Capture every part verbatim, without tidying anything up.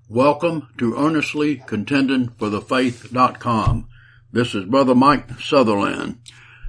Welcome to Earnestly Contending for the Faith dot com. This is Brother Mike Sutherland.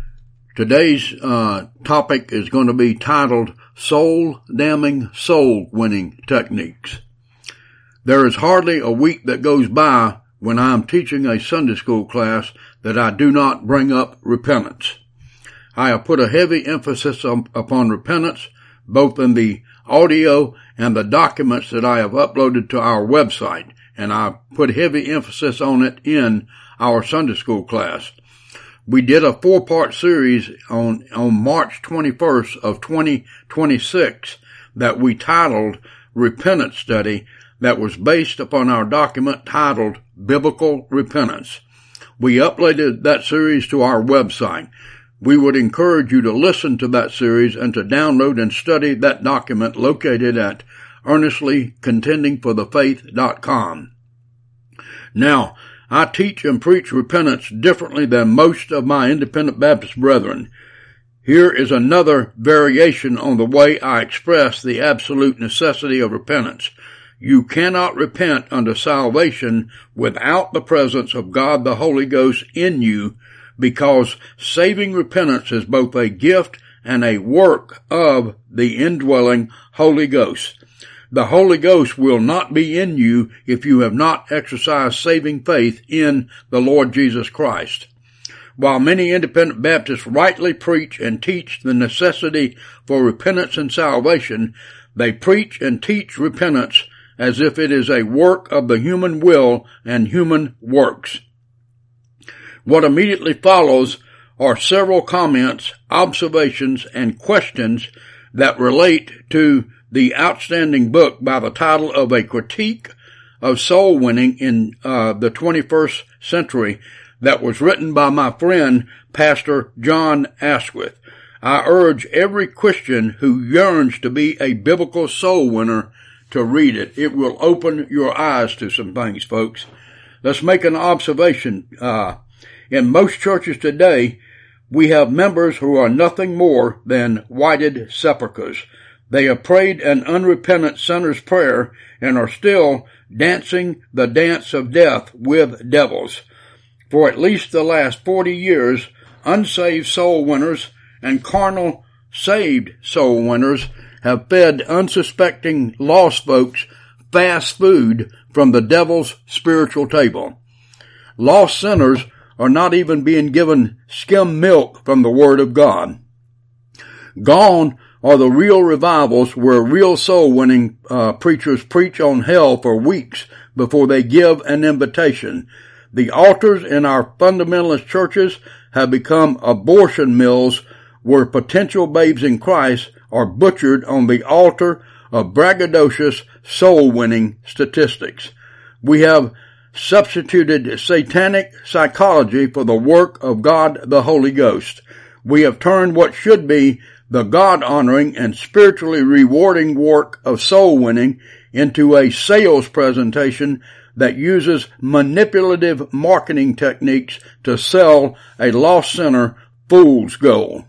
Today's uh, topic is going to be titled Soul Damning Soul Winning Techniques. There is hardly a week that goes by when I am teaching a Sunday school class that I do not bring up repentance. I have put a heavy emphasis on, upon repentance, both in the audio and the documents that I have uploaded to our website, and I put heavy emphasis on it in our Sunday school class. We did a four-part series on, on March twenty-first of twenty twenty-six that we titled Repentance Study, that was based upon our document titled Biblical Repentance. We uploaded that series to our website. We would encourage you to listen to that series and to download and study that document located at Earnestly Contending for the Faith dot com. Now, I teach and preach repentance differently than most of my independent Baptist brethren. Here is another variation on the way I express the absolute necessity of repentance. You cannot repent unto salvation without the presence of God the Holy Ghost in you, because saving repentance is both a gift and a work of the indwelling Holy Ghost. The Holy Ghost will not be in you if you have not exercised saving faith in the Lord Jesus Christ. While many independent Baptists rightly preach and teach the necessity for repentance and salvation, they preach and teach repentance as if it is a work of the human will and human works. What immediately follows are several comments, observations, and questions that relate to the outstanding book by the title of A Critique of Soul Winning in uh, the twenty-first Century that was written by my friend, Pastor John Asquith. I urge every Christian who yearns to be a biblical soul winner to read it. It will open your eyes to some things, folks. Let's make an observation. Uh, In most churches today, we have members who are nothing more than whited sepulchres. They have prayed an unrepentant sinner's prayer and are still dancing the dance of death with devils. For at least the last forty years, unsaved soul winners and carnal saved soul winners have fed unsuspecting lost folks fast food from the devil's spiritual table. Lost sinners are not even being given skim milk from the Word of God. Gone are the real revivals where real soul-winning uh, preachers preach on hell for weeks before they give an invitation. The altars in our fundamentalist churches have become abortion mills where potential babes in Christ are butchered on the altar of braggadocious soul-winning statistics. We have substituted satanic psychology for the work of God the Holy Ghost. We have turned what should be the God-honoring and spiritually rewarding work of soul winning into a sales presentation that uses manipulative marketing techniques to sell a lost sinner fool's gold.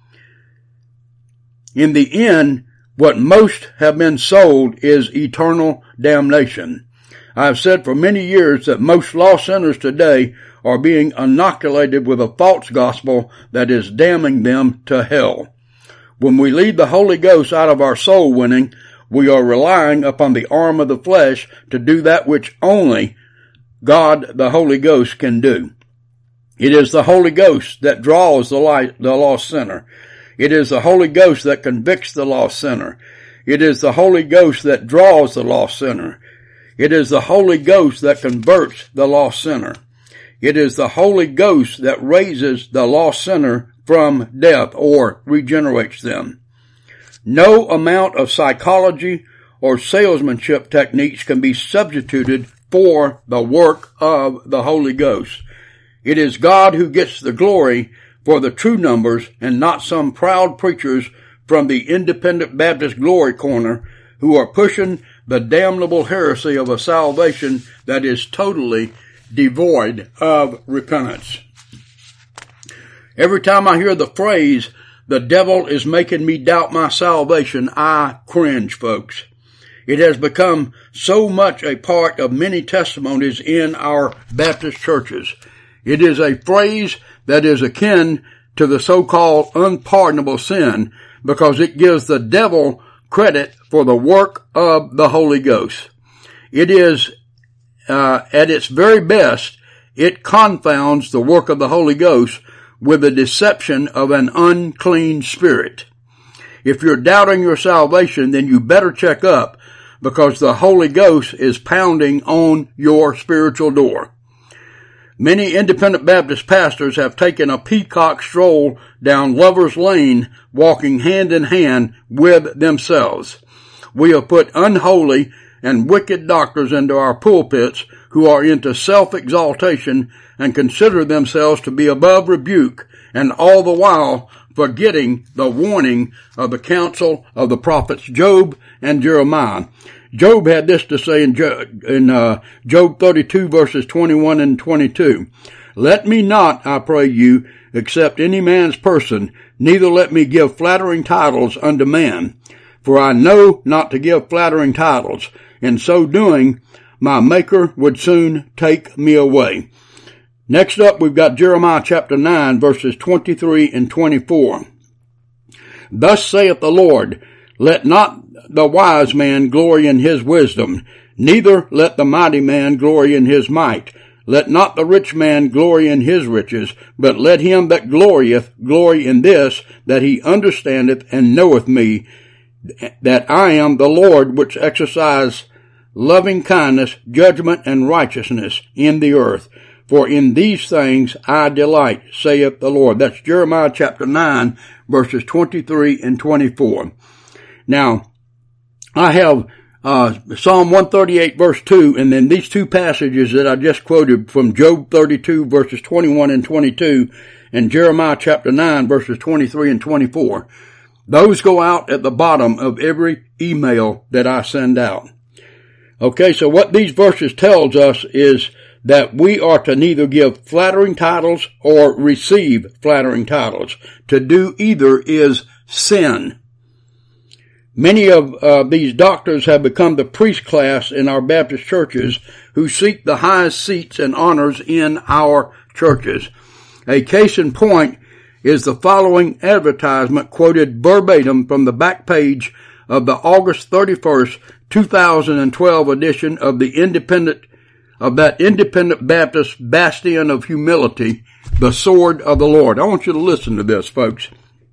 In the end, what most have been sold is eternal damnation. I have said for many years that most lost sinners today are being inoculated with a false gospel that is damning them to hell. When we leave the Holy Ghost out of our soul winning, we are relying upon the arm of the flesh to do that which only God, the Holy Ghost, can do. It is the Holy Ghost that draws the, light, the lost sinner. It is the Holy Ghost that convicts the lost sinner. It is the Holy Ghost that draws the lost sinner. It is the Holy Ghost that converts the lost sinner. It is the Holy Ghost that raises the lost sinner from death or regenerates them. No amount of psychology or salesmanship techniques can be substituted for the work of the Holy Ghost. It is God who gets the glory for the true numbers and not some proud preachers from the Independent Baptist Glory Corner who are pushing the damnable heresy of a salvation that is totally devoid of repentance. Every time I hear the phrase, the devil is making me doubt my salvation, I cringe, folks. It has become so much a part of many testimonies in our Baptist churches. It is a phrase that is akin to the so-called unpardonable sin because it gives the devil credit for the work of the Holy Ghost. It is, uh, at its very best, it confounds the work of the Holy Ghost with the deception of an unclean spirit. If you're doubting your salvation, then you better check up because the Holy Ghost is pounding on your spiritual door. Many independent Baptist pastors have taken a peacock stroll down Lover's Lane, walking hand in hand with themselves. We have put unholy and wicked doctors into our pulpits who are into self-exaltation and consider themselves to be above rebuke, and all the while forgetting the warning of the counsel of the prophets Job and Jeremiah. Job had this to say in, jo- in uh, Job thirty-two verses twenty-one and twenty-two. Let me not, I pray you, accept any man's person, neither let me give flattering titles unto man. For I know not to give flattering titles. In so doing, my Maker would soon take me away. Next up, we've got Jeremiah chapter nine, verses twenty-three and twenty-four. Thus saith the Lord, let not the wise man glory in his wisdom, neither let the mighty man glory in his might. Let not the rich man glory in his riches, but let him that glorieth glory in this, that he understandeth and knoweth me, that I am the Lord which exercise loving kindness, judgment, and righteousness in the earth. For in these things I delight, saith the Lord. That's Jeremiah chapter nine, verses twenty-three and twenty-four. Now, I have uh Psalm one thirty-eight, verse two, and then these two passages that I just quoted from Job thirty-two, verses twenty-one and twenty-two, and Jeremiah chapter nine, verses twenty-three and twenty-four. Those go out at the bottom of every email that I send out. Okay, so what these verses tells us is that we are to neither give flattering titles or receive flattering titles. To do either is sin. Many of uh, these doctors have become the priest class in our Baptist churches who seek the highest seats and honors in our churches. A case in point is the following advertisement quoted verbatim from the back page of the August thirty-first, two thousand twelve edition of the Independent, of that Independent Baptist Bastion of Humility, the Sword of the Lord. I want you to listen to this, folks.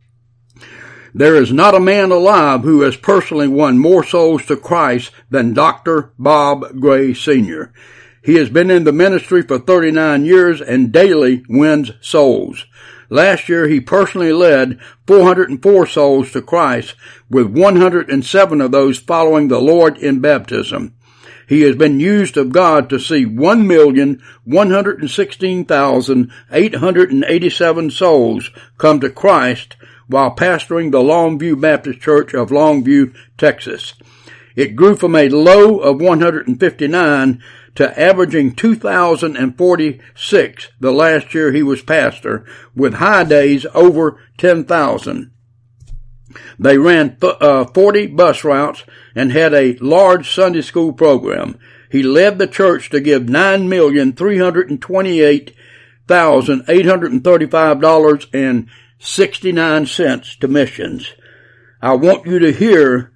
There is not a man alive who has personally won more souls to Christ than Doctor Bob Gray Senior He has been in the ministry for thirty-nine years and daily wins souls. Last year, he personally led four hundred four souls to Christ, with one hundred seven of those following the Lord in baptism. He has been used of God to see one million, one hundred sixteen thousand, eight hundred eighty-seven souls come to Christ while pastoring the Longview Baptist Church of Longview, Texas. It grew from a low of one hundred fifty-nine to averaging two thousand forty-six the last year he was pastor, with high days over ten thousand. They ran uh, forty bus routes and had a large Sunday school program. He led the church to give nine million, three hundred twenty-eight thousand, eight hundred thirty-five dollars and sixty-nine cents to missions. I want you to hear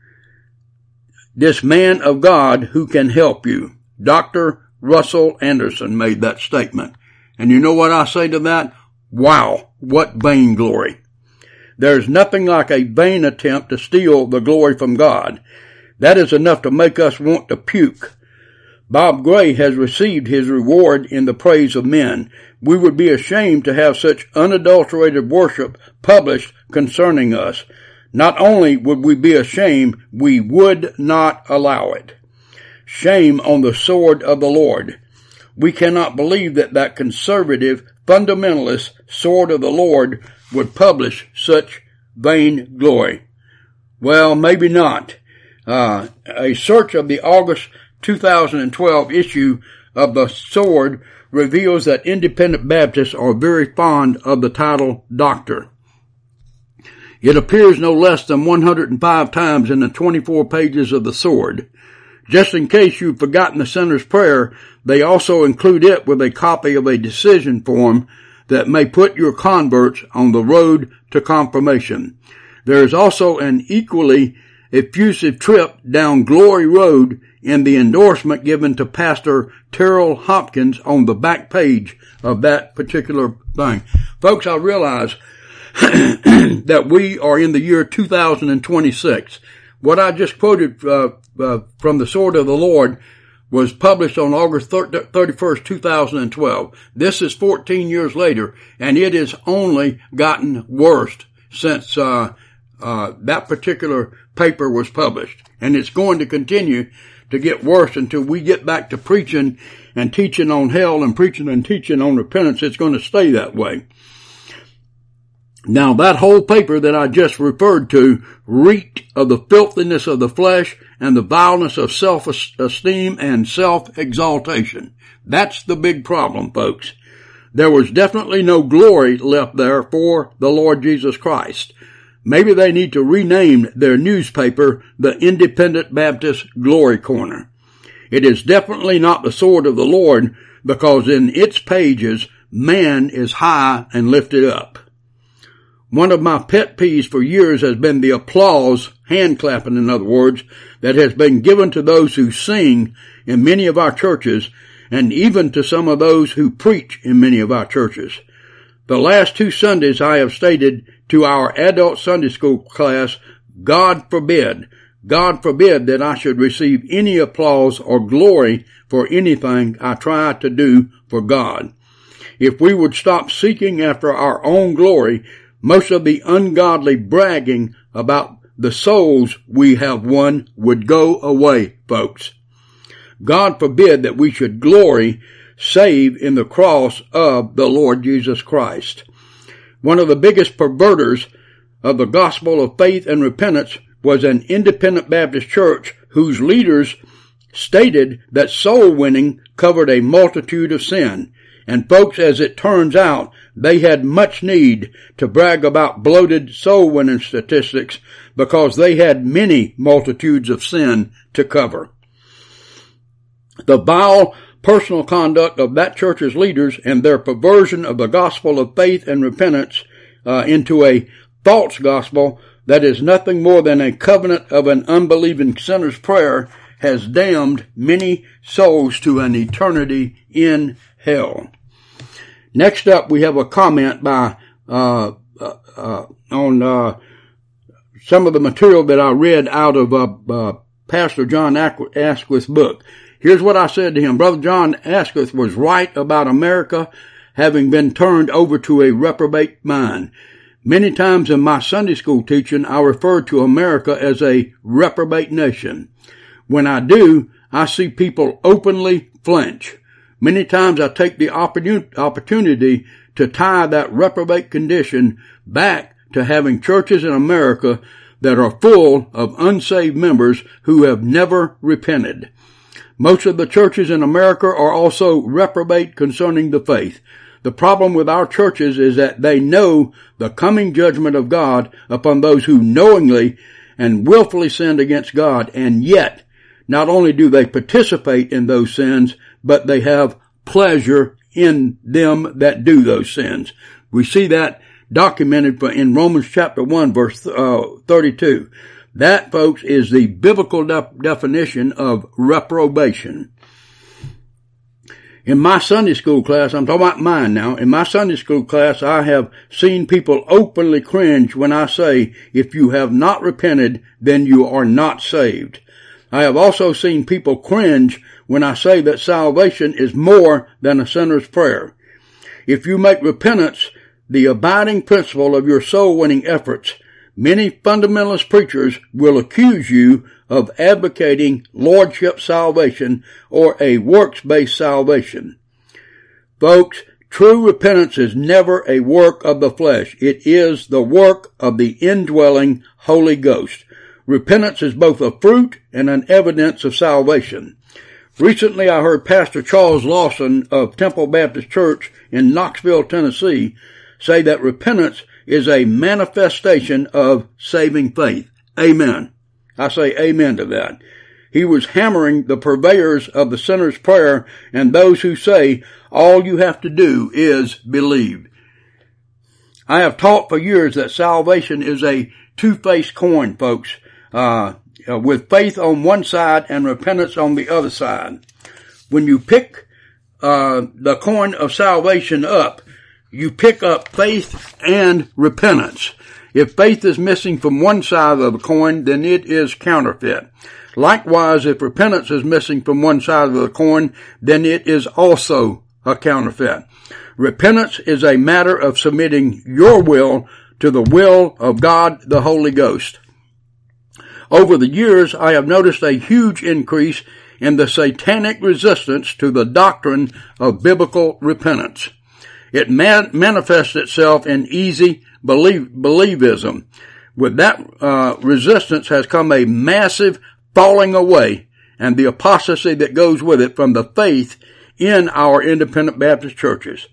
this man of God who can help you. Doctor Russell Anderson made that statement. And you know what I say to that? Wow, what vainglory. There's nothing like a vain attempt to steal the glory from God. That is enough to make us want to puke. Bob Gray has received his reward in the praise of men. We would be ashamed to have such unadulterated worship published concerning us. Not only would we be ashamed, we would not allow it. Shame on the sword of the Lord. We cannot believe that that conservative, fundamentalist sword of the Lord would publish such vain glory. Well, maybe not. Uh, a search of the August two thousand twelve issue of the Sword reveals that independent Baptists are very fond of the title doctor. It appears no less than one hundred five times in the twenty-four pages of the Sword. Just in case you've forgotten the sinner's prayer, they also include it with a copy of a decision form that may put your converts on the road to confirmation. There is also an equally effusive trip down Glory Road in the endorsement given to Pastor Terrell Hopkins on the back page of that particular thing. Folks, I realize that we are in the year two thousand twenty-six. What I just quoted uh, uh, from the Sword of the Lord was published on August thirty-first, two thousand twelve. This is fourteen years later, and it has only gotten worse since uh, uh, that particular paper was published. And it's going to continue to get worse until we get back to preaching and teaching on hell and preaching and teaching on repentance. It's going to stay that way. Now, that whole paper that I just referred to reeked of the filthiness of the flesh and the vileness of self-esteem and self-exaltation. That's the big problem, folks. There was definitely no glory left there for the Lord Jesus Christ. Maybe they need to rename their newspaper the Independent Baptist Glory Corner. It is definitely not the Sword of the Lord, because in its pages, man is high and lifted up. One of my pet peeves for years has been the applause, hand clapping in other words, that has been given to those who sing in many of our churches, and even to some of those who preach in many of our churches. The last two Sundays I have stated to our adult Sunday school class, God forbid, God forbid that I should receive any applause or glory for anything I try to do for God. If we would stop seeking after our own glory, most of the ungodly bragging about the souls we have won would go away, folks. God forbid that we should glory save in the cross of the Lord Jesus Christ. One of the biggest perverters of the gospel of faith and repentance was an independent Baptist church whose leaders stated that soul winning covered a multitude of sin. And folks, as it turns out, they had much need to brag about bloated soul-winning statistics because they had many multitudes of sin to cover. The vile personal conduct of that church's leaders and their perversion of the gospel of faith and repentance uh, into a false gospel that is nothing more than a covenant of an unbelieving sinner's prayer has damned many souls to an eternity in hell. Next up, we have a comment by uh, uh, uh on uh some of the material that I read out of uh, uh Pastor John Asquith's book. Here's what I said to him. Brother John Asquith was right about America having been turned over to a reprobate mind. Many times in my Sunday school teaching, I refer to America as a reprobate nation. When I do, I see people openly flinch. Many times I take the opportunity to tie that reprobate condition back to having churches in America that are full of unsaved members who have never repented. Most of the churches in America are also reprobate concerning the faith. The problem with our churches is that they know the coming judgment of God upon those who knowingly and willfully sinned against God, and yet not only do they participate in those sins, but they have pleasure in them that do those sins. We see that documented in Romans chapter one, verse uh, thirty-two. That, folks, is the biblical de- definition of reprobation. In my Sunday school class, I'm talking about mine now, in my Sunday school class, I have seen people openly cringe when I say, if you have not repented, then you are not saved. I have also seen people cringe when I say that salvation is more than a sinner's prayer. If you make repentance the abiding principle of your soul-winning efforts, many fundamentalist preachers will accuse you of advocating lordship salvation or a works-based salvation. Folks, true repentance is never a work of the flesh. It is the work of the indwelling Holy Ghost. Repentance is both a fruit and an evidence of salvation. Recently, I heard Pastor Charles Lawson of Temple Baptist Church in Knoxville, Tennessee, say that repentance is a manifestation of saving faith. Amen. I say amen to that. He was hammering the purveyors of the sinner's prayer and those who say all you have to do is believe. I have taught for years that salvation is a two-faced coin, folks, uh, with faith on one side and repentance on the other side. When you pick uh, the coin of salvation up, you pick up faith and repentance. If faith is missing from one side of the coin, then it is counterfeit. Likewise, if repentance is missing from one side of the coin, then it is also a counterfeit. Repentance is a matter of submitting your will to the will of God, the Holy Ghost. Over the years, I have noticed a huge increase in the satanic resistance to the doctrine of biblical repentance. It man- manifests itself in easy believe- believism. With that uh, resistance has come a massive falling away and the apostasy that goes with it from the faith in our independent Baptist churches.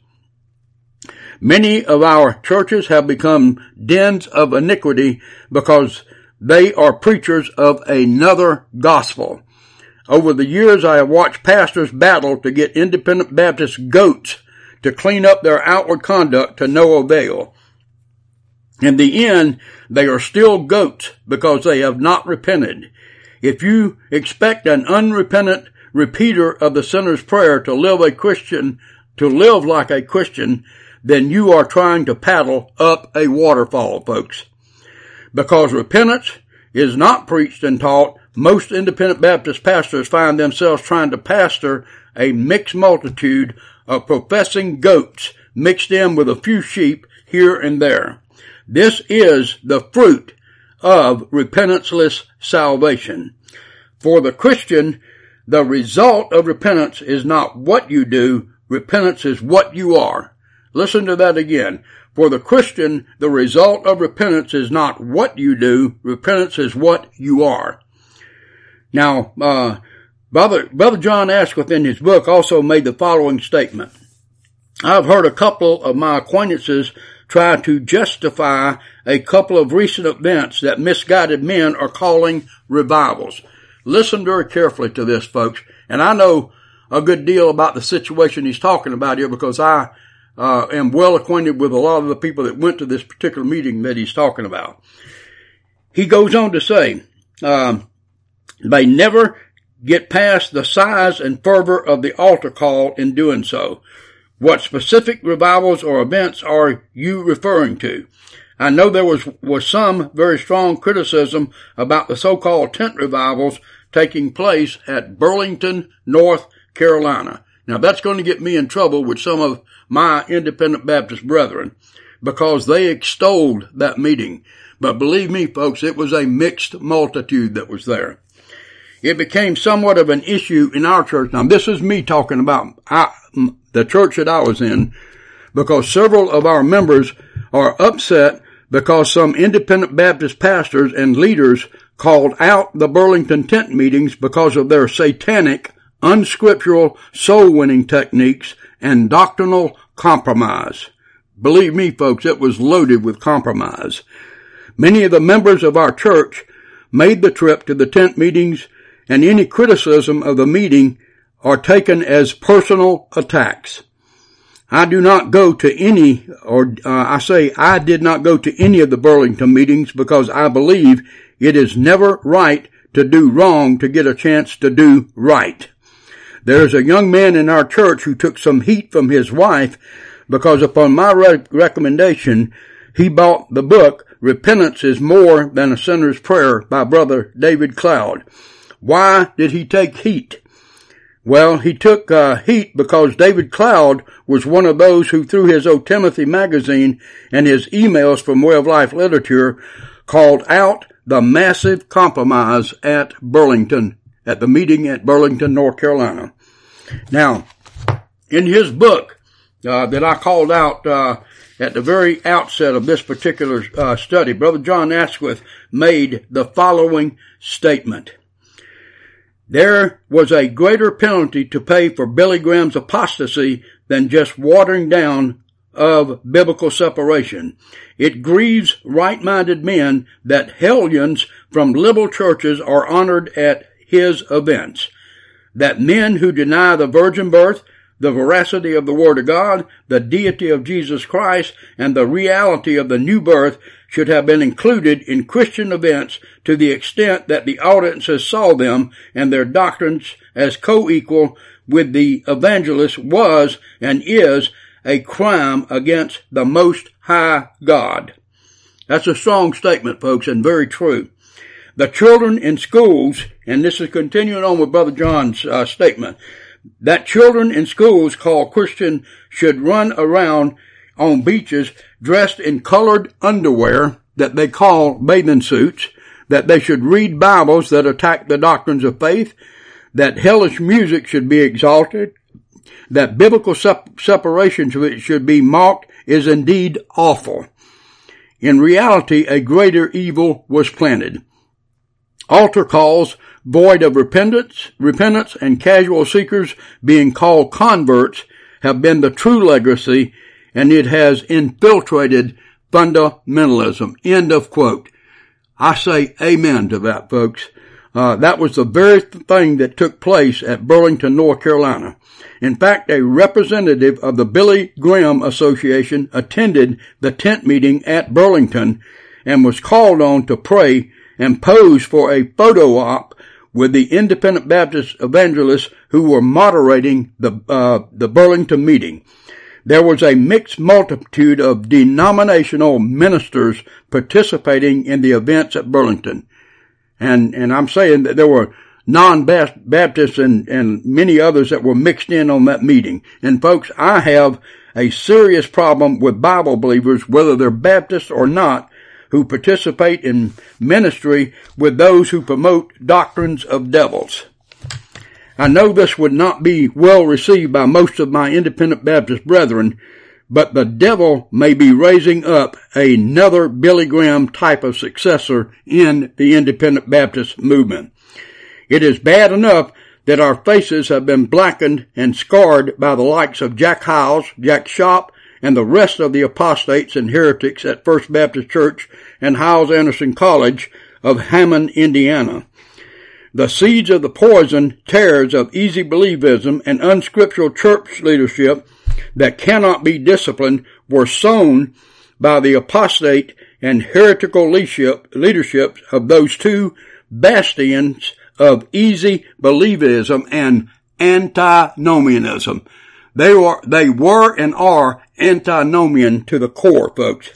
Many of our churches have become dens of iniquity because they are preachers of another gospel. Over the years, I have watched pastors battle to get independent Baptist goats to clean up their outward conduct to no avail. In the end, they are still goats because they have not repented. If you expect an unrepentant repeater of the sinner's prayer to live a Christian, to live like a Christian, then you are trying to paddle up a waterfall, folks. Because repentance is not preached and taught, most independent Baptist pastors find themselves trying to pastor a mixed multitude of professing goats mixed in with a few sheep here and there. This is the fruit of repentanceless salvation. For the Christian, the result of repentance is not what you do, repentance is what you are. Listen to that again. For the Christian, the result of repentance is not what you do, repentance is what you are. Now, uh, Brother, Brother John Asquith in his book also made the following statement. I've heard a couple of my acquaintances try to justify a couple of recent events that misguided men are calling revivals. Listen very carefully to this, folks. And I know a good deal about the situation he's talking about here because I uh, am well acquainted with a lot of the people that went to this particular meeting that he's talking about. He goes on to say, um, they never get past the size and fervor of the altar call in doing so. What specific revivals or events are you referring to? I know there was, was some very strong criticism about the so-called tent revivals taking place at Burlington, North Carolina. Now that's going to get me in trouble with some of my independent Baptist brethren because they extolled that meeting. But believe me, folks, it was a mixed multitude that was there. It became somewhat of an issue in our church. Now this is me talking about I, the church that I was in, because several of our members are upset because some independent Baptist pastors and leaders called out the Burlington tent meetings because of their satanic, unscriptural soul-winning techniques and doctrinal compromise. Believe me, folks, it was loaded with compromise. Many of the members of our church made the trip to the tent meetings, and any criticism of the meeting are taken as personal attacks. I do not go to any, or uh, I say I did not go to any of the Burlington meetings because I believe it is never right to do wrong to get a chance to do right. There is a young man in our church who took some heat from his wife because upon my re- recommendation, he bought the book Repentance is More Than a Sinner's Prayer by Brother David Cloud. Why did he take heat? Well, he took uh, heat because David Cloud was one of those who, through his O Timothy magazine and his emails from Way of Life Literature, called out the massive compromise at Burlington, at the meeting at Burlington, North Carolina. Now, in his book uh, that I called out uh, at the very outset of this particular uh, study, Brother John Asquith made the following statement. There was a greater penalty to pay for Billy Graham's apostasy than just watering down of biblical separation. It grieves right-minded men that hellions from liberal churches are honored at his events, that men who deny the virgin birth, the veracity of the Word of God, the deity of Jesus Christ, and the reality of the new birth should have been included in Christian events to the extent that the audiences saw them and their doctrines as co-equal with the evangelist was and is a crime against the Most High God. That's a strong statement, folks, and very true. The children in schools, and this is continuing on with Brother John's uh, statement, that children in schools called Christian should run around on beaches dressed in colored underwear that they call bathing suits, that they should read Bibles that attack the doctrines of faith, that hellish music should be exalted, that biblical sep- separation should be mocked is indeed awful. In reality, a greater evil was planted. Altar calls void of repentance, repentance and casual seekers being called converts have been the true legacy, and it has infiltrated fundamentalism. End of quote. I say amen to that, folks. Uh, that was the very thing that took place at Burlington, North Carolina. In fact, a representative of the Billy Graham Association attended the tent meeting at Burlington and was called on to pray and pose for a photo op with the independent Baptist evangelists who were moderating the uh, the Burlington meeting. There was a mixed multitude of denominational ministers participating in the events at Burlington. And, and I'm saying that there were non-Baptists and, and many others that were mixed in on that meeting. And folks, I have a serious problem with Bible believers, whether they're Baptists or not, who participate in ministry with those who promote doctrines of devils. I know this would not be well received by most of my independent Baptist brethren, but the devil may be raising up another Billy Graham type of successor in the independent Baptist movement. It is bad enough that our faces have been blackened and scarred by the likes of Jack Hyles, Jack Shop, and the rest of the apostates and heretics at First Baptist Church and Hyles-Anderson College of Hammond, Indiana. The seeds of the poison tares of easy believism and unscriptural church leadership that cannot be disciplined were sown by the apostate and heretical leadership, leadership of those two bastions of easy believism and antinomianism. They were, they were and are antinomian to the core, folks.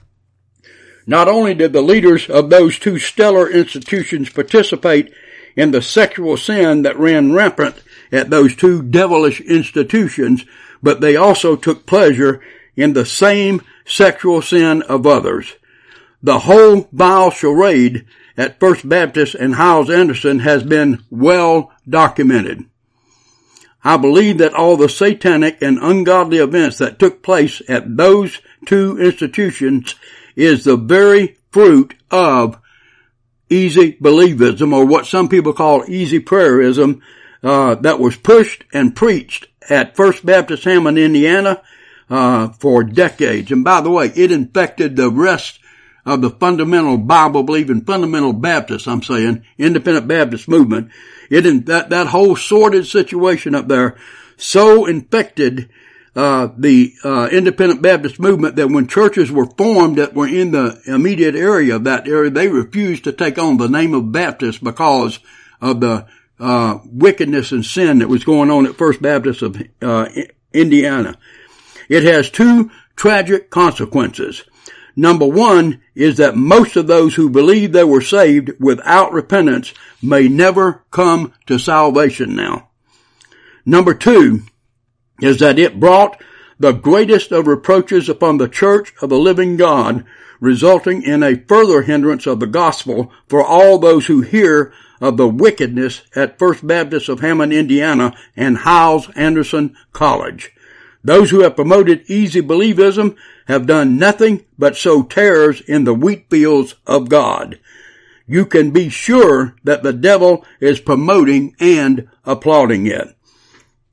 Not only did the leaders of those two stellar institutions participate in the sexual sin that ran rampant at those two devilish institutions, but they also took pleasure in the same sexual sin of others. The whole vile charade at First Baptist and Hyles-Anderson has been well documented. I believe that all the satanic and ungodly events that took place at those two institutions is the very fruit of easy believism, or what some people call easy prayerism, uh, that was pushed and preached at First Baptist Hammond, Indiana, uh, for decades. And by the way, it infected the rest of the fundamental Bible-believing, fundamental Baptists, I'm saying, independent Baptist movement. It, in, that, that whole sordid situation up there so infected Uh, the, uh, independent Baptist movement that when churches were formed that were in the immediate area of that area, they refused to take on the name of Baptist because of the, uh, wickedness and sin that was going on at First Baptist of, uh, Indiana. It has two tragic consequences. Number one is that most of those who believe they were saved without repentance may never come to salvation now. Number two is that it brought the greatest of reproaches upon the church of the living God, resulting in a further hindrance of the gospel for all those who hear of the wickedness at First Baptist of Hammond, Indiana and Hyles-Anderson College. Those who have promoted easy believism have done nothing but sow tares in the wheat fields of God. You can be sure that the devil is promoting and applauding it.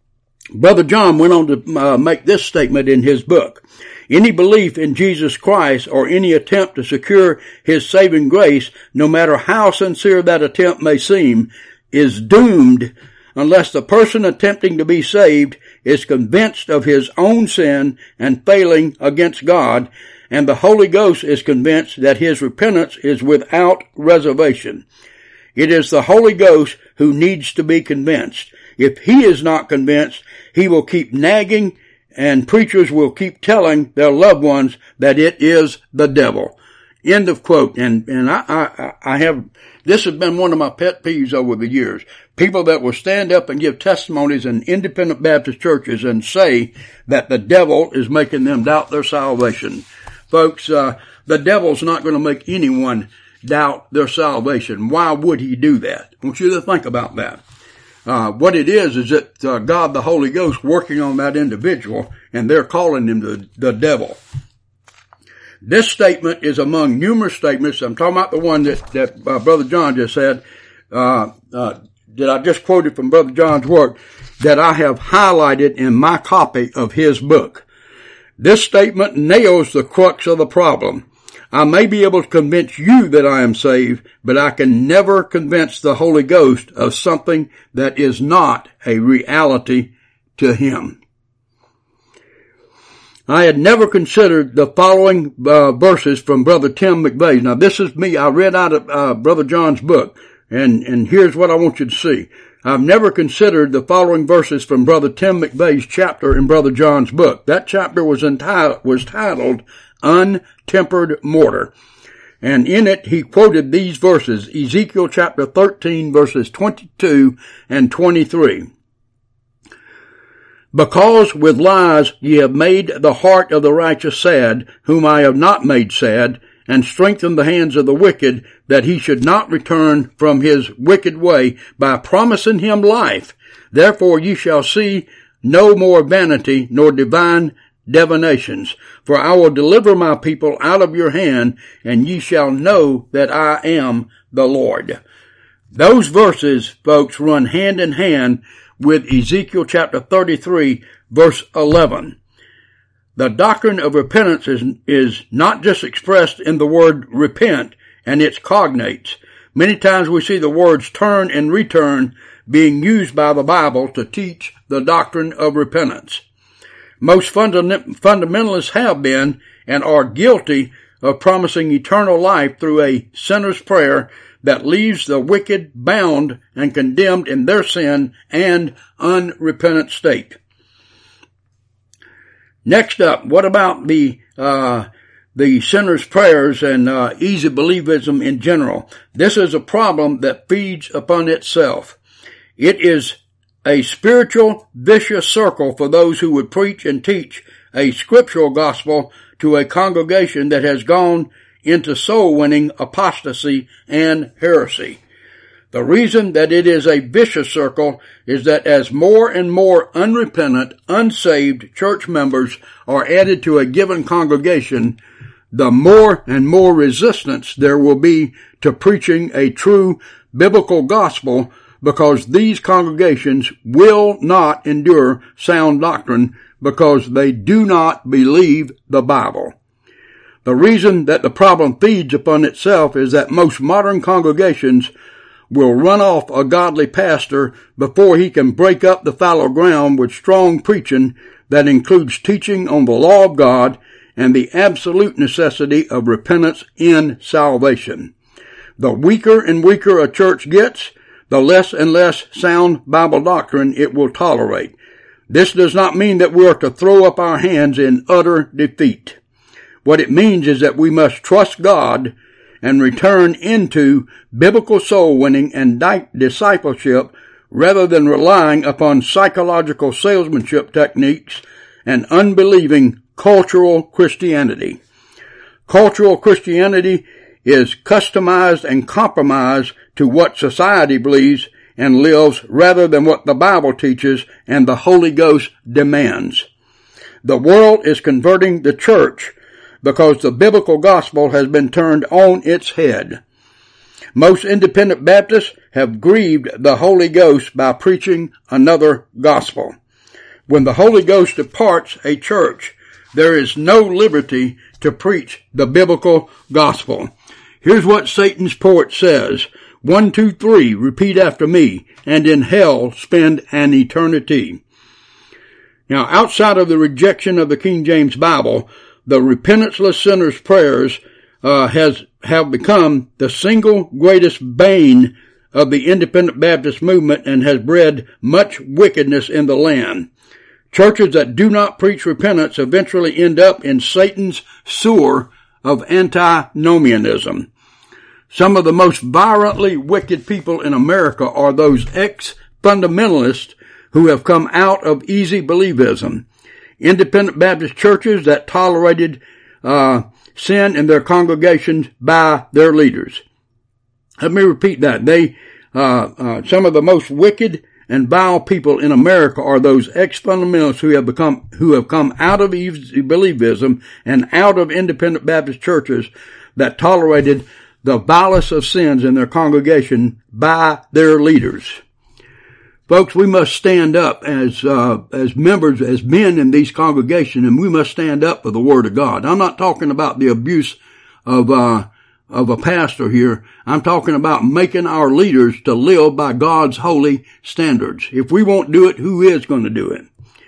Brother John went on to uh, make this statement in his book. Any belief in Jesus Christ or any attempt to secure his saving grace, no matter how sincere that attempt may seem, is doomed unless the person attempting to be saved is convinced of his own sin and failing against God, and the Holy Ghost is convinced that his repentance is without reservation. It is the Holy Ghost who needs to be convinced. If he is not convinced, he will keep nagging, and preachers will keep telling their loved ones that it is the devil. End of quote. And, and I, I, I have, this has been one of my pet peeves over the years. People that will stand up and give testimonies in independent Baptist churches and say that the devil is making them doubt their salvation. Folks, uh, the devil's not going to make anyone doubt their salvation. Why would he do that? I want you to think about that. Uh, what it is, is that uh, God, the Holy Ghost, working on that individual, and they're calling him the, the devil. This statement is among numerous statements. I'm talking about the one that, that uh, Brother John just said, uh, uh, that I just quoted from Brother John's work, that I have highlighted in my copy of his book. This statement nails the crux of the problem. I may be able to convince you that I am saved, but I can never convince the Holy Ghost of something that is not a reality to him. I had never considered the following uh, verses from Brother Tim McVeigh. Now, this is me. I read out of uh, Brother John's book, and, and here's what I want you to see. I've never considered the following verses from Brother Tim McVeigh's chapter in Brother John's book. That chapter was entitled, was titled Untempered Mortar. And in it, he quoted these verses, Ezekiel chapter thirteen, verses twenty-two and twenty-three. Because with lies ye have made the heart of the righteous sad, whom I have not made sad, and strengthened the hands of the wicked, that he should not return from his wicked way, by promising him life. Therefore ye shall see no more vanity, nor divine divinations. For I will deliver my people out of your hand, and ye shall know that I am the Lord. Those verses, folks, run hand in hand with Ezekiel chapter thirty-three, verse eleven. The doctrine of repentance is, is not just expressed in the word repent and its cognates. Many times we see the words turn and return being used by the Bible to teach the doctrine of repentance. Most fundamentalists have been and are guilty of promising eternal life through a sinner's prayer that leaves the wicked bound and condemned in their sin and unrepentant state. Next up, what about the uh the sinner's prayers and uh easy believism in general? This is a problem that feeds upon itself. It is a spiritual vicious circle for those who would preach and teach a scriptural gospel to a congregation that has gone into soul-winning apostasy and heresy. The reason that it is a vicious circle is that as more and more unrepentant, unsaved church members are added to a given congregation, the more and more resistance there will be to preaching a true biblical gospel, because these congregations will not endure sound doctrine because they do not believe the Bible. The reason that the problem feeds upon itself is that most modern congregations will run off a godly pastor before he can break up the fallow ground with strong preaching that includes teaching on the law of God and the absolute necessity of repentance in salvation. The weaker and weaker a church gets, the less and less sound Bible doctrine it will tolerate. This does not mean that we are to throw up our hands in utter defeat. What it means is that we must trust God and return into biblical soul winning and di- discipleship rather than relying upon psychological salesmanship techniques and unbelieving cultural Christianity. Cultural Christianity is customized and compromised to what society believes and lives rather than what the Bible teaches and the Holy Ghost demands. The world is converting the church because the biblical gospel has been turned on its head. Most independent Baptists have grieved the Holy Ghost by preaching another gospel. When the Holy Ghost departs a church, there is no liberty to preach the biblical gospel. Here's what Satan's port says. One, two, three, repeat after me, and in hell spend an eternity. Now, outside of the rejection of the King James Bible, the repentanceless sinner's prayers uh, has have become the single greatest bane of the independent Baptist movement and has bred much wickedness in the land. Churches that do not preach repentance eventually end up in Satan's sewer of antinomianism. Some of the most violently wicked people in America are those ex-fundamentalists who have come out of easy believism. Independent Baptist churches that tolerated uh, sin in their congregations by their leaders. Let me repeat that. They, uh, uh, some of the most wicked and vile people in America are those ex-fundamentalists who have become, who have come out of easy believism and out of independent Baptist churches that tolerated the vilest of sins in their congregation by their leaders. Folks, we must stand up as, uh, as members, as men in these congregations, and we must stand up for the Word of God. I'm not talking about the abuse of, uh, of a pastor here. I'm talking about making our leaders to live by God's holy standards. If we won't do it, who is going to do it?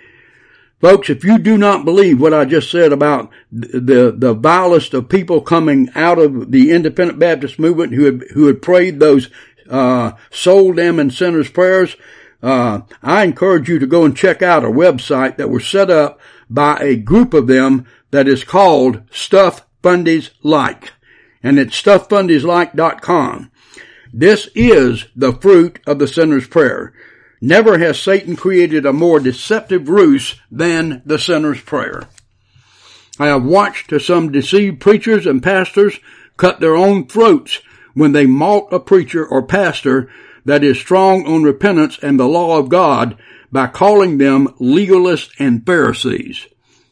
Folks, if you do not believe what I just said about the, the vilest of people coming out of the independent Baptist movement who had, who had prayed those, uh, soul damning sinners prayers, uh, I encourage you to go and check out a website that was set up by a group of them that is called Stuff Fundies Like. And it's stuff fundies like dot com. This is the fruit of the sinner's prayer. Never has Satan created a more deceptive ruse than the sinner's prayer. I have watched some deceived preachers and pastors cut their own throats when they mock a preacher or pastor that is strong on repentance and the law of God by calling them legalists and Pharisees.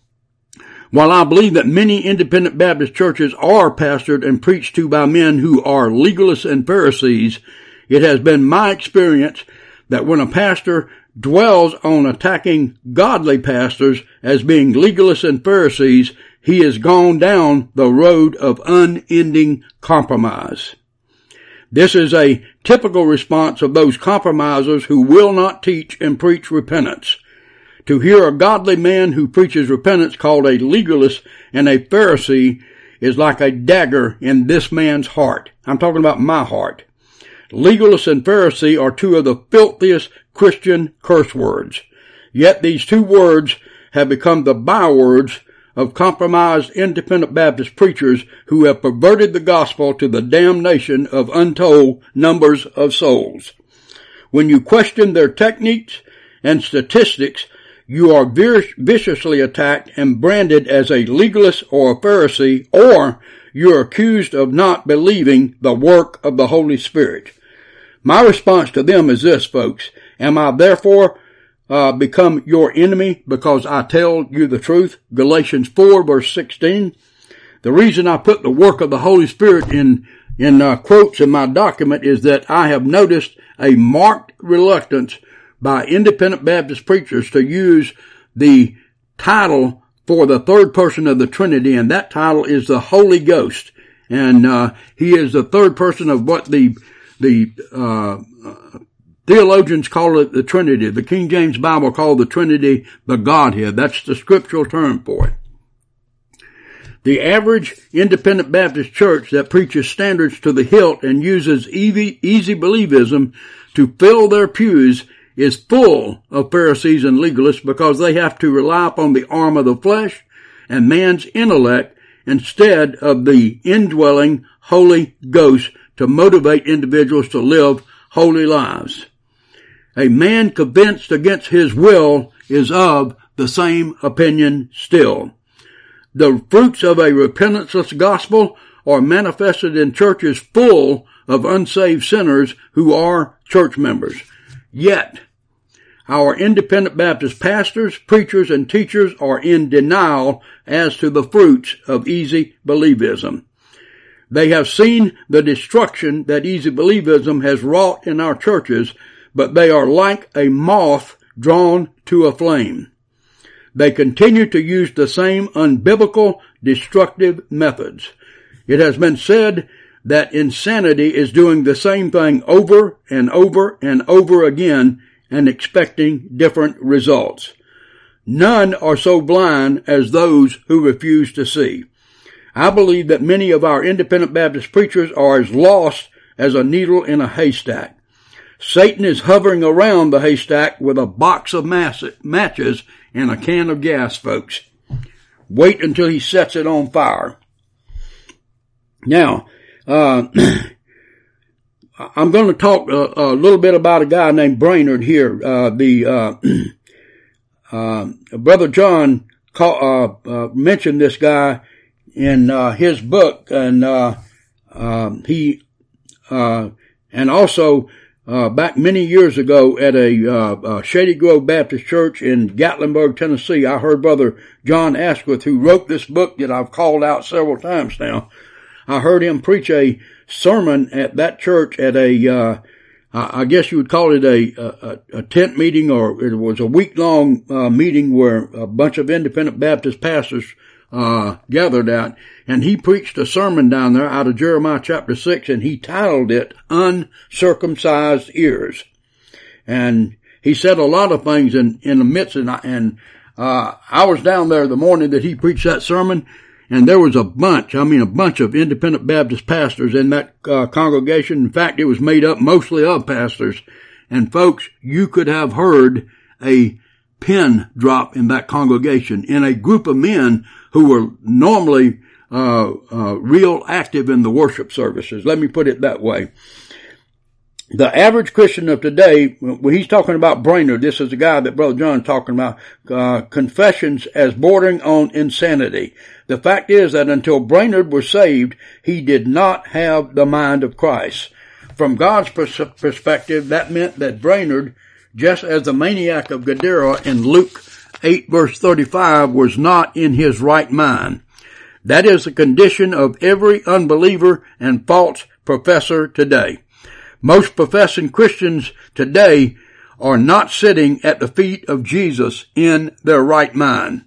While I believe that many independent Baptist churches are pastored and preached to by men who are legalists and Pharisees, it has been my experience that when a pastor dwells on attacking godly pastors as being legalists and Pharisees, he has gone down the road of unending compromise. This is a typical response of those compromisers who will not teach and preach repentance. To hear a godly man who preaches repentance called a legalist and a Pharisee is like a dagger in this man's heart. I'm talking about my heart. Legalist and Pharisee are two of the filthiest Christian curse words. Yet these two words have become the bywords of compromised independent Baptist preachers who have perverted the gospel to the damnation of untold numbers of souls. When you question their techniques and statistics, you are viciously attacked and branded as a legalist or a Pharisee, or you are accused of not believing the work of the Holy Spirit. My response to them is this, folks. Am I therefore uh, become your enemy because I tell you the truth? Galatians four verse sixteen. The reason I put the work of the Holy Spirit in, in uh, quotes in my document is that I have noticed a marked reluctance by independent Baptist preachers to use the title for the third person of the Trinity, and that title is the Holy Ghost. And uh he is the third person of what the the uh, uh theologians call it the Trinity. The King James Bible called the Trinity the Godhead. That's the scriptural term for it. The average independent Baptist church that preaches standards to the hilt and uses easy, easy believism to fill their pews is full of Pharisees and legalists because they have to rely upon the arm of the flesh and man's intellect instead of the indwelling Holy Ghost to motivate individuals to live holy lives. A man convinced against his will is of the same opinion still. The fruits of a repentanceless gospel are manifested in churches full of unsaved sinners who are church members. Yet, our independent Baptist pastors, preachers, and teachers are in denial as to the fruits of easy believism. They have seen the destruction that easy believism has wrought in our churches, but they are like a moth drawn to a flame. They continue to use the same unbiblical, destructive methods. It has been said that insanity is doing the same thing over and over and over again and expecting different results. None are so blind as those who refuse to see. I believe that many of our independent Baptist preachers are as lost as a needle in a haystack. Satan is hovering around the haystack with a box of matches and a can of gas, folks. Wait until he sets it on fire. Now, uh, I'm going to talk a, a little bit about a guy named Brainerd here. Uh, the, uh, uh, Brother John call, uh, uh, mentioned this guy in, uh, his book, and, uh, uh, he, uh, and also, Uh, back many years ago at a, uh, uh, Shady Grove Baptist Church in Gatlinburg, Tennessee, I heard Brother John Asquith, who wrote this book that I've called out several times now. I heard him preach a sermon at that church at a, uh, I guess you would call it a, a, a tent meeting, or it was a week-long, uh, meeting where a bunch of independent Baptist pastors, uh, gathered at, and he preached a sermon down there out of Jeremiah chapter six, and he titled it Uncircumcised Ears. And he said a lot of things in, in the midst, and, I, and, uh, I was down there the morning that he preached that sermon, and there was a bunch, I mean a bunch of independent Baptist pastors in that, uh, congregation. In fact, it was made up mostly of pastors. And folks, you could have heard a pin drop in that congregation, in a group of men who were normally uh, uh, real active in the worship services. Let me put it that way. The average Christian of today, when he's talking about Brainerd, this is the guy that Brother John is talking about, uh, confessions as bordering on insanity. The fact is that until Brainerd was saved, he did not have the mind of Christ. From God's pers- perspective, that meant that Brainerd, just as the maniac of Gadara in Luke eight verse thirty-five, was not in his right mind. That is the condition of every unbeliever and false professor today. Most professing Christians today are not sitting at the feet of Jesus in their right mind.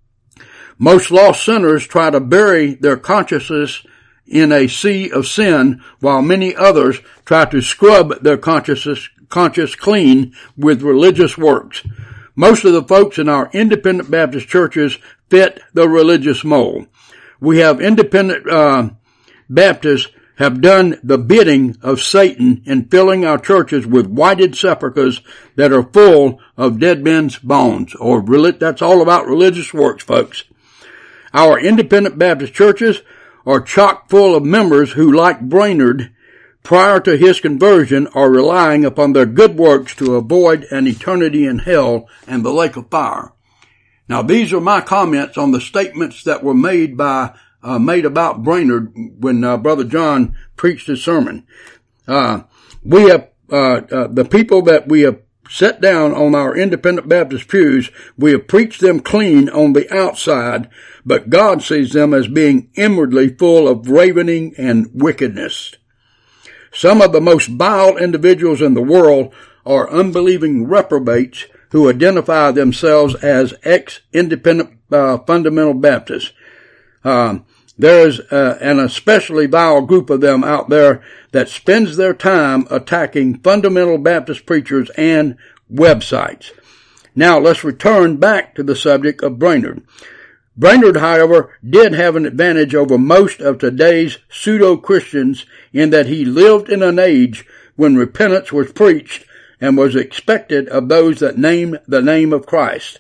Most lost sinners try to bury their consciousness in a sea of sin, while many others try to scrub their consciousness conscience clean with religious works. Most of the folks in our independent Baptist churches fit the religious mold. We have independent uh, Baptists have done the bidding of Satan in filling our churches with whited sepulchres that are full of dead men's bones. Or that's all about religious works, folks. Our independent Baptist churches are chock full of members who, like Brainerd, prior to his conversion, are relying upon their good works to avoid an eternity in hell and the lake of fire. Now, these are my comments on the statements that were made by uh, made about Brainerd when uh, Brother John preached his sermon. Uh, we have uh, uh, the people that we have set down on our independent Baptist pews. We have preached them clean on the outside, but God sees them as being inwardly full of ravening and wickedness. Some of the most vile individuals in the world are unbelieving reprobates who identify themselves as ex-independent uh, fundamental Baptists. Um, there is uh, an especially vile group of them out there that spends their time attacking fundamental Baptist preachers and websites. Now let's return back to the subject of Brainerd. Brainerd, however, did have an advantage over most of today's pseudo-Christians in that he lived in an age when repentance was preached and was expected of those that named the name of Christ.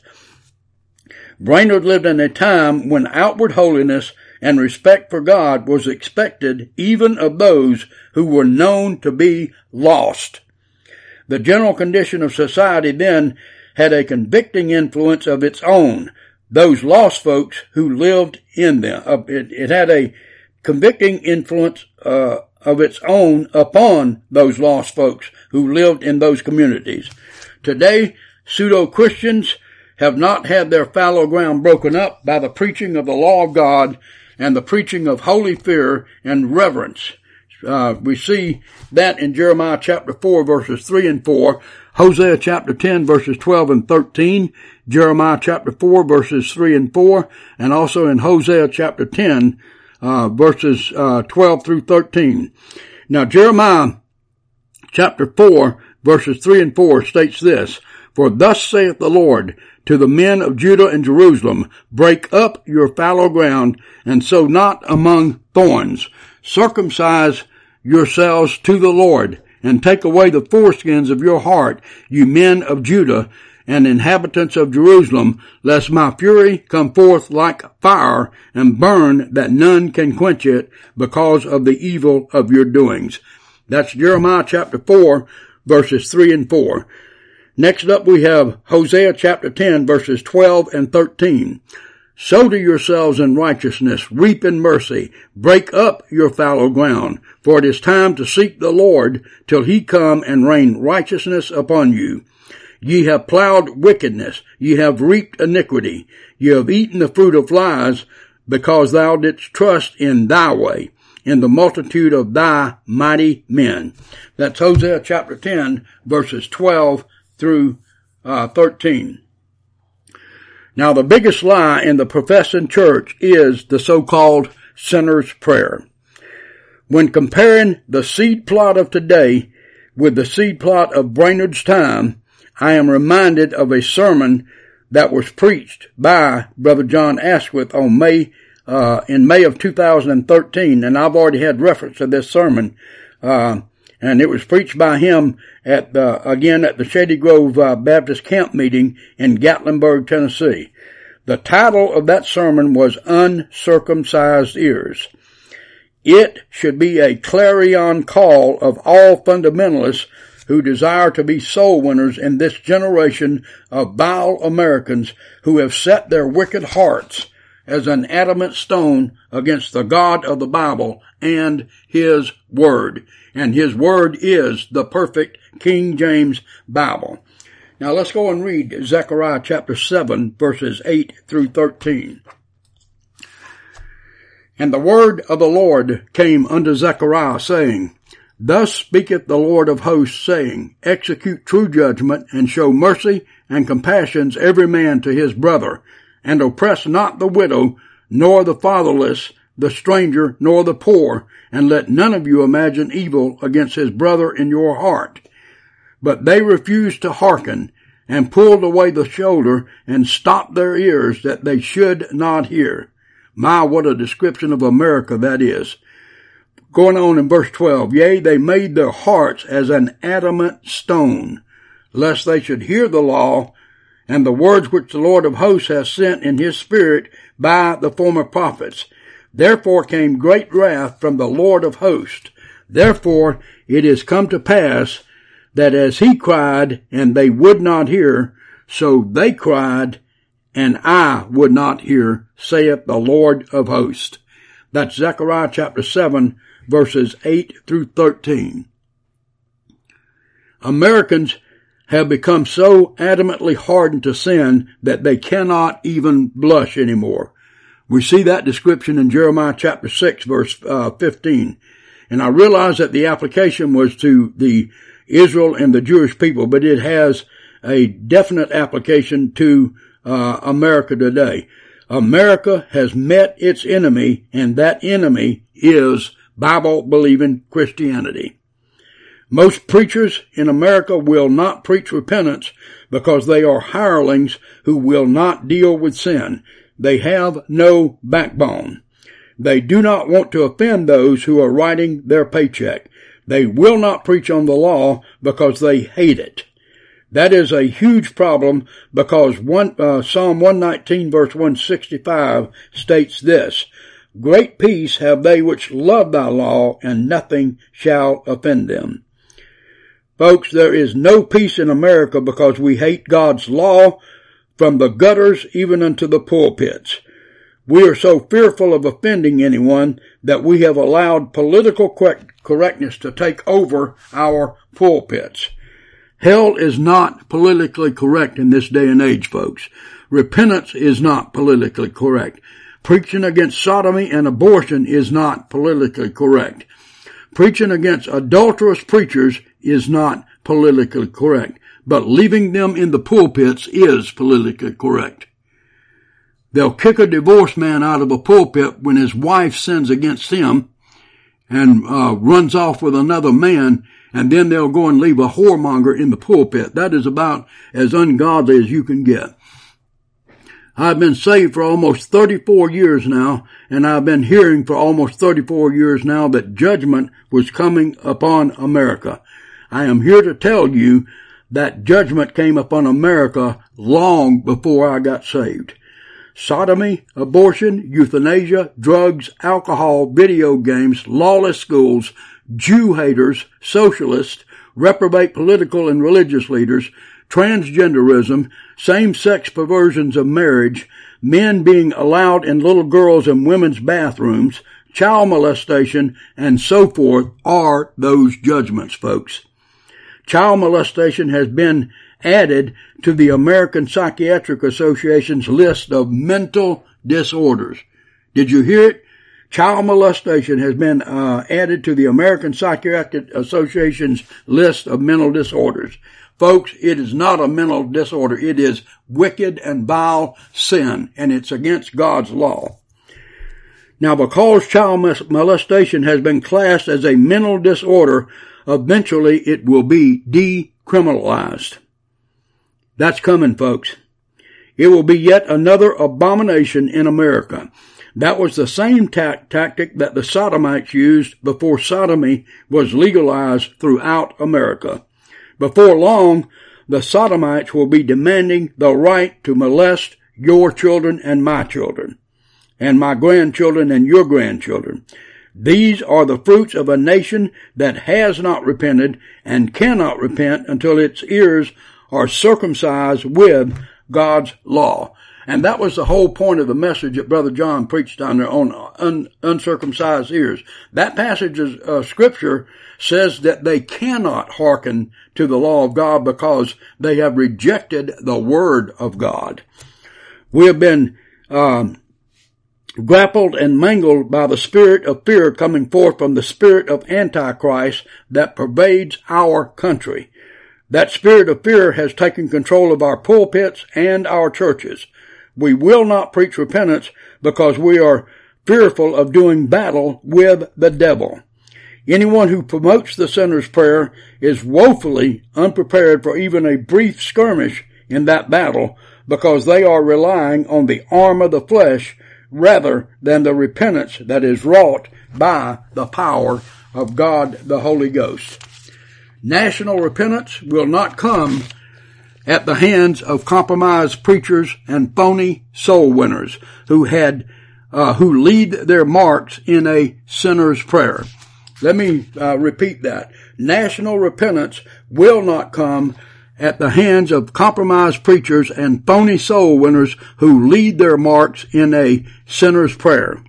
Brainerd lived in a time when outward holiness and respect for God was expected even of those who were known to be lost. The general condition of society then had a convicting influence of its own. Those lost folks who lived in them. Uh, it, it had a convicting influence uh, of its own upon those lost folks who lived in those communities. Today, pseudo-Christians have not had their fallow ground broken up by the preaching of the law of God and the preaching of holy fear and reverence. Uh, we see that in Jeremiah chapter four, verses three and four, Hosea chapter ten, verses twelve and thirteen, Jeremiah chapter four, verses three and four, and also in Hosea chapter ten, uh, verses uh, twelve through thirteen. Now, Jeremiah chapter four, verses three and four states this, "For thus saith the Lord to the men of Judah and Jerusalem, break up your fallow ground, and sow not among thorns. Circumcise yourselves to the Lord, and take away the foreskins of your heart, you men of Judah and inhabitants of Jerusalem, lest my fury come forth like fire, and burn that none can quench it, because of the evil of your doings." That's Jeremiah chapter four, verses three and four. Next up we have Hosea chapter ten, verses twelve and thirteen. "Sow to yourselves in righteousness, reap in mercy, break up your fallow ground, for it is time to seek the Lord till he come and rain righteousness upon you. Ye have plowed wickedness, ye have reaped iniquity, ye have eaten the fruit of lies, because thou didst trust in thy way, in the multitude of thy mighty men." That's Hosea chapter ten, verses twelve through uh, thirteen. Now, the biggest lie in the professing church is the so-called sinner's prayer. When comparing the seed plot of today with the seed plot of Brainerd's time, I am reminded of a sermon that was preached by Brother John Asquith on May, uh, in May of two thousand thirteen, and I've already had reference to this sermon, uh, and it was preached by him at the, again at the Shady Grove uh, Baptist Camp meeting in Gatlinburg, Tennessee. The title of that sermon was Uncircumcised Ears. It should be a clarion call of all fundamentalists who desire to be soul winners in this generation of vile Americans who have set their wicked hearts as an adamant stone against the God of the Bible and His Word. And His Word is the perfect King James Bible. Now let's go and read Zechariah chapter seven, verses eight through thirteen. "And the word of the Lord came unto Zechariah, saying, Thus speaketh the Lord of hosts, saying, Execute true judgment, and show mercy and compassions every man to his brother, and oppress not the widow, nor the fatherless, the stranger, nor the poor, and let none of you imagine evil against his brother in your heart. But they refused to hearken, and pulled away the shoulder, and stopped their ears, that they should not hear." My, what a description of America that is. Going on in verse twelve, "Yea, they made their hearts as an adamant stone, lest they should hear the law, and the words which the Lord of hosts hath sent in his spirit by the former prophets. Therefore came great wrath from the Lord of hosts. Therefore it is come to pass that as he cried, and they would not hear, so they cried, and I would not hear, saith the Lord of hosts." That's Zechariah chapter seven, verses eight through thirteen. Americans have become so adamantly hardened to sin that they cannot even blush anymore. We see that description in Jeremiah chapter six, verse uh, fifteen. And I realize that the application was to the Israel and the Jewish people, but it has a definite application to uh, America today. America has met its enemy, and that enemy is Bible-believing Christianity. Most preachers in America will not preach repentance because they are hirelings who will not deal with sin. They have no backbone. They do not want to offend those who are writing their paycheck. They will not preach on the law because they hate it. That is a huge problem because one, uh, Psalm one nineteen verse one sixty-five states this, "Great peace have they which love thy law, and nothing shall offend them." Folks, there is no peace in America because we hate God's law from the gutters even unto the pulpits. We are so fearful of offending anyone that we have allowed political correctness to take over our pulpits. Hell is not politically correct in this day and age, folks. Repentance is not politically correct. Preaching against sodomy and abortion is not politically correct. Preaching against adulterous preachers is not politically correct. but leaving them in the pulpits is politically correct. They'll kick a divorced man out of a pulpit when his wife sins against him and uh, runs off with another man, and then they'll go and leave a whoremonger in the pulpit. That is about as ungodly as you can get. I've been saved for almost thirty-four years now, and I've been hearing for almost thirty-four years now that judgment was coming upon America. I am here to tell you that judgment came upon America long before I got saved. Sodomy, abortion, euthanasia, drugs, alcohol, video games, lawless schools, Jew haters, socialists, reprobate political and religious leaders, transgenderism, same-sex perversions of marriage, men being allowed in little girls' and women's bathrooms, child molestation, and so forth are those judgments, folks. Child molestation has been added to the American Psychiatric Association's list of mental disorders. Did you hear it? Child molestation has been uh, added to the American Psychiatric Association's list of mental disorders. Folks, it is not a mental disorder. It is wicked and vile sin, and it's against God's law. Now, because child molestation has been classed as a mental disorder, eventually it will be decriminalized. That's coming, folks. It will be yet another abomination in America. That was the same ta- tactic that the Sodomites used before sodomy was legalized throughout America. Before long, the Sodomites will be demanding the right to molest your children and my children, and my grandchildren and your grandchildren. These are the fruits of a nation that has not repented and cannot repent until its ears are circumcised with God's law. And that was the whole point of the message that Brother John preached down there on un- uncircumcised ears. That passage of uh, Scripture says that they cannot hearken to the law of God because they have rejected the Word of God. We have been um, grappled and mangled by the spirit of fear coming forth from the spirit of Antichrist that pervades our country. That spirit of fear has taken control of our pulpits and our churches. We will not preach repentance because we are fearful of doing battle with the devil. Anyone who promotes the sinner's prayer is woefully unprepared for even a brief skirmish in that battle because they are relying on the arm of the flesh rather than the repentance that is wrought by the power of God the Holy Ghost. National repentance will not come at the hands of compromised preachers and phony soul winners who had, uh, who lead their marks in a sinner's prayer. Let me uh, repeat that. National repentance will not come at the hands of compromised preachers and phony soul winners who lead their marks in a sinner's prayer.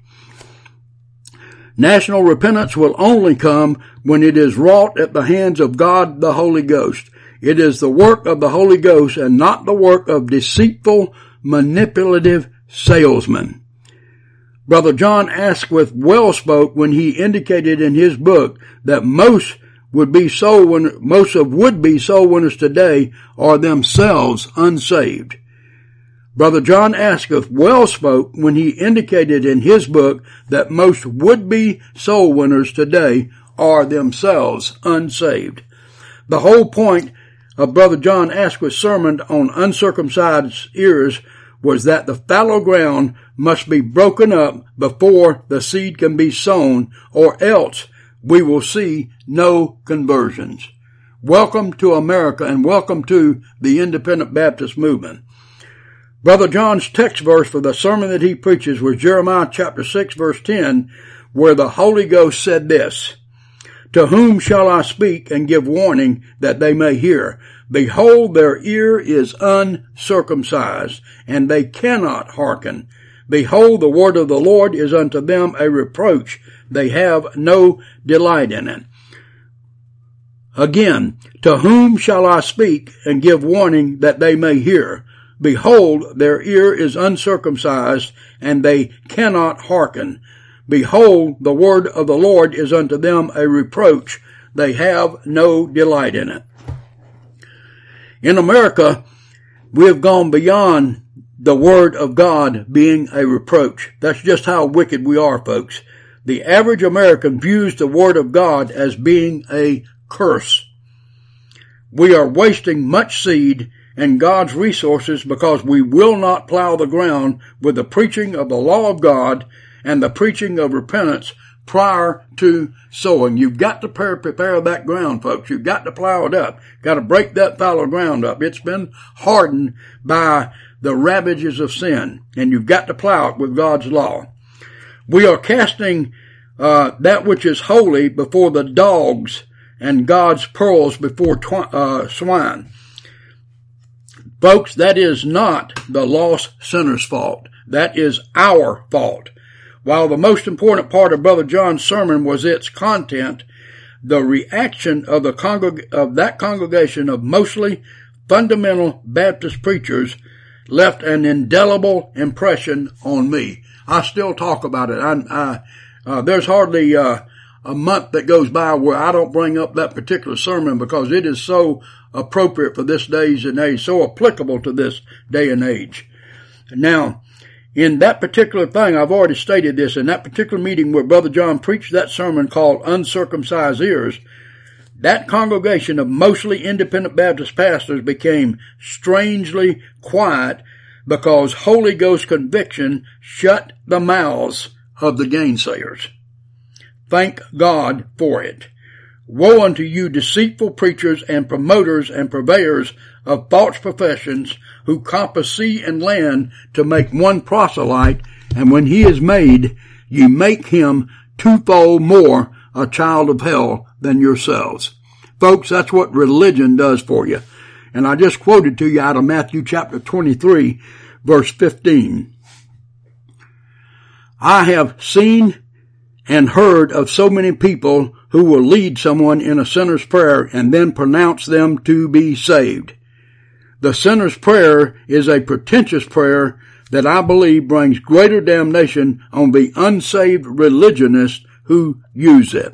National repentance will only come when it is wrought at the hands of God the Holy Ghost. It is the work of the Holy Ghost and not the work of deceitful, manipulative salesmen. Brother John Asquith well spoke when he indicated in his book that most would be soul win- most of would-be soul winners today are themselves unsaved. Brother John Asquith well spoke when he indicated in his book that most would-be soul winners today are themselves unsaved. The whole point of Brother John Asquith's sermon on uncircumcised ears was that the fallow ground must be broken up before the seed can be sown, or else we will see no conversions. Welcome to America and welcome to the Independent Baptist movement. Brother John's text verse for the sermon that he preaches was Jeremiah chapter six verse ten, where the Holy Ghost said this, "To whom shall I speak and give warning that they may hear? Behold, their ear is uncircumcised, and they cannot hearken. Behold, the word of the Lord is unto them a reproach. They have no delight in it." Again, to whom shall I speak and give warning that they may hear? Behold, their ear is uncircumcised, and they cannot hearken. Behold, the word of the Lord is unto them a reproach. They have no delight in it. In America, we have gone beyond the Word of God being a reproach. That's just how wicked we are, folks. The average American views the Word of God as being a curse. We are wasting much seed and God's resources because we will not plow the ground with the preaching of the law of God and the preaching of repentance prior to sowing. You've got to prepare that ground, folks. You've got to plow it up. You've got to break that fallow ground up. It's been hardened by the ravages of sin, and you've got to plow it with God's law. We are casting uh, that which is holy before the dogs and God's pearls before tw- uh, swine. Folks, that is not the lost sinner's fault. That is our fault. While the most important part of Brother John's sermon was its content, the reaction of the congreg- of that congregation of mostly fundamental Baptist preachers left an indelible impression on me. I still talk about it. I, I, uh, there's hardly uh, a month that goes by where I don't bring up that particular sermon because it is so appropriate for this days and age, so applicable to this day and age. Now, in that particular thing, I've already stated this, in that particular meeting where Brother John preached that sermon called Uncircumcised Ears, that congregation of mostly independent Baptist pastors became strangely quiet because Holy Ghost conviction shut the mouths of the gainsayers. Thank God for it. Woe unto you, deceitful preachers and promoters and purveyors of false professions, who compass sea and land to make one proselyte, and when he is made, you make him twofold more a child of hell than yourselves. Folks, that's what religion does for you. And I just quoted to you out of Matthew chapter twenty-three, verse fifteen. I have seen and heard of so many people who will lead someone in a sinner's prayer and then pronounce them to be saved. The sinner's prayer is a pretentious prayer that I believe brings greater damnation on the unsaved religionists who use it.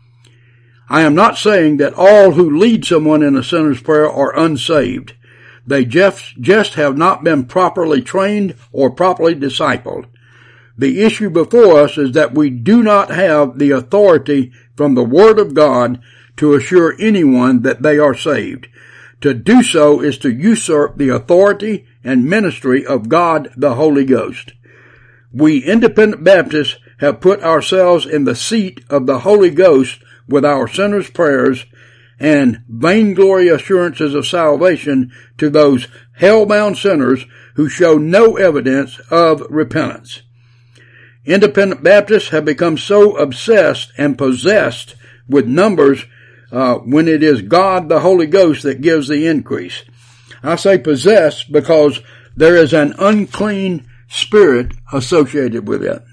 I am not saying that all who lead someone in a sinner's prayer are unsaved. They just, just have not been properly trained or properly discipled. The issue before us is that we do not have the authority from the Word of God to assure anyone that they are saved. To do so is to usurp the authority and ministry of God the Holy Ghost. We independent Baptists have put ourselves in the seat of the Holy Ghost with our sinners' prayers and vainglory assurances of salvation to those hell-bound sinners who show no evidence of repentance. Independent Baptists have become so obsessed and possessed with numbers uh, when it is God the Holy Ghost that gives the increase. I say possessed because there is an unclean spirit associated with it.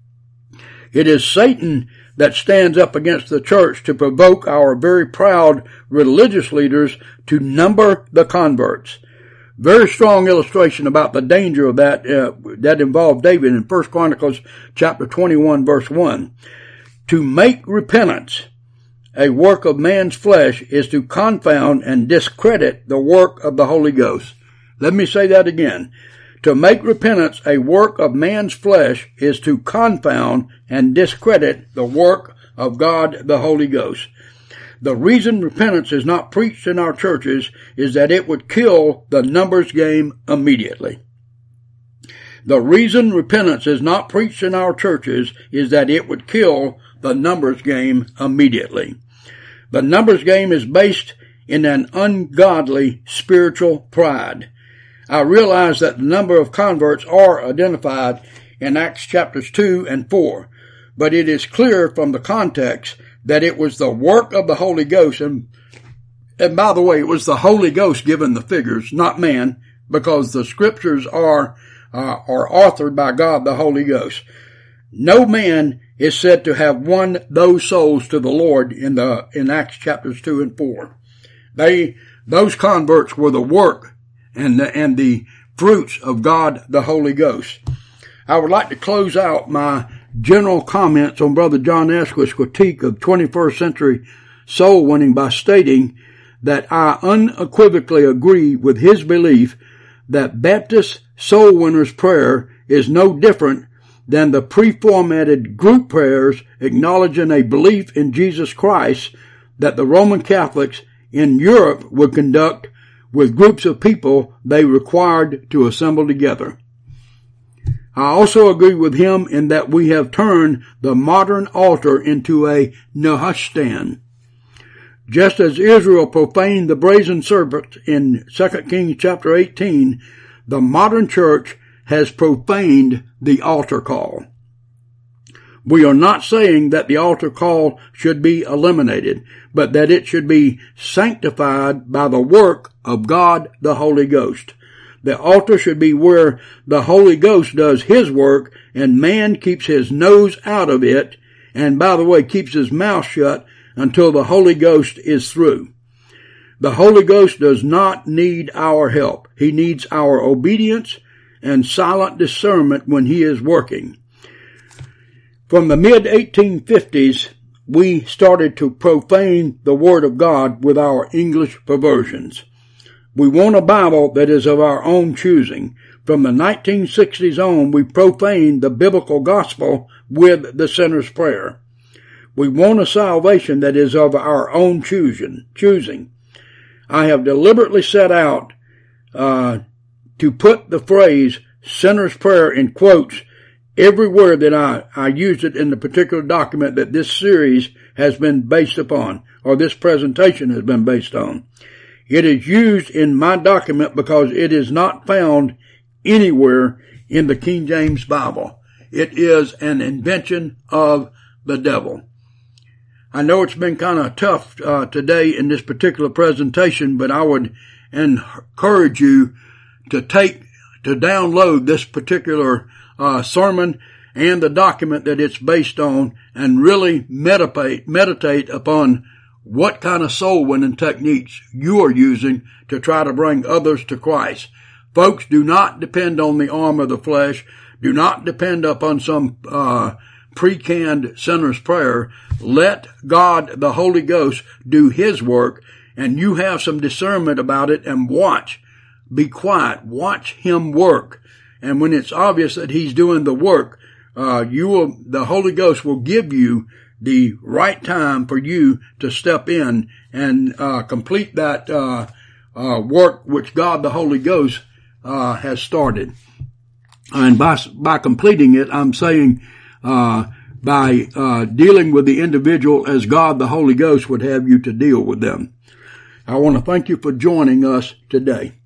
It is Satan that stands up against the church to provoke our very proud religious leaders to number the converts. Very strong illustration about the danger of that, uh, that involved David in First Chronicles chapter twenty-one verse one. To make repentance a work of man's flesh is to confound and discredit the work of the Holy Ghost. Let me say that again. To make repentance a work of man's flesh is to confound and discredit the work of God the Holy Ghost. The reason repentance is not preached in our churches is that it would kill the numbers game immediately. The reason repentance is not preached in our churches is that it would kill the numbers game immediately. The numbers game is based in an ungodly spiritual pride. I realize that the number of converts are identified in Acts chapters two and four, but it is clear from the context that it was the work of the Holy Ghost. And, and by the way, it was the Holy Ghost given the figures, not man, because the scriptures are, uh, are authored by God, the Holy Ghost. No man is said to have won those souls to the Lord in the, in Acts chapters two and four. They, those converts were the work and the, and the fruits of God, the Holy Ghost. I would like to close out my general comments on Brother John Asquith's critique of twenty-first century soul winning by stating that I unequivocally agree with his belief that Baptist soul winners prayer is no different than the pre-formatted group prayers acknowledging a belief in Jesus Christ that the Roman Catholics in Europe would conduct with groups of people they required to assemble together. I also agree with him in that we have turned the modern altar into a nehushtan. Just as Israel profaned the brazen serpent in Second Kings chapter eighteen, the modern church has profaned the altar call. We are not saying that the altar call should be eliminated, but that it should be sanctified by the work of God the Holy Ghost. The altar should be where the Holy Ghost does his work and man keeps his nose out of it, and by the way, keeps his mouth shut until the Holy Ghost is through. The Holy Ghost does not need our help. He needs our obedience and silent discernment when he is working. From the mid eighteen fifties, we started to profane the Word of God with our English perversions. We want a Bible that is of our own choosing. From the nineteen sixties on, we profaned the biblical gospel with the sinner's prayer. We want a salvation that is of our own choosing. choosing. I have deliberately set out uh, to put the phrase sinner's prayer in quotes everywhere that I, I used it in the particular document that this series has been based upon, or this presentation has been based on. It is used in my document because it is not found anywhere in the King James Bible. It is an invention of the devil. I know it's been kind of tough uh, today in this particular presentation, but I would encourage you to take, to download this particular uh, sermon and the document that it's based on and really meditate, meditate upon what kind of soul winning techniques you are using to try to bring others to Christ. Folks, do not depend on the arm of the flesh. Do not depend upon some uh pre-canned sinner's prayer. Let God, the Holy Ghost, do his work, and you have some discernment about it, and watch. Be quiet. Watch him work. And when it's obvious that he's doing the work, uh you will, the Holy Ghost will give you the right time for you to step in and uh complete that uh uh work which God the Holy Ghost uh has started. And by by completing it, I'm saying uh by uh dealing with the individual as God the Holy Ghost would have you to deal with them. I want to thank you for joining us today.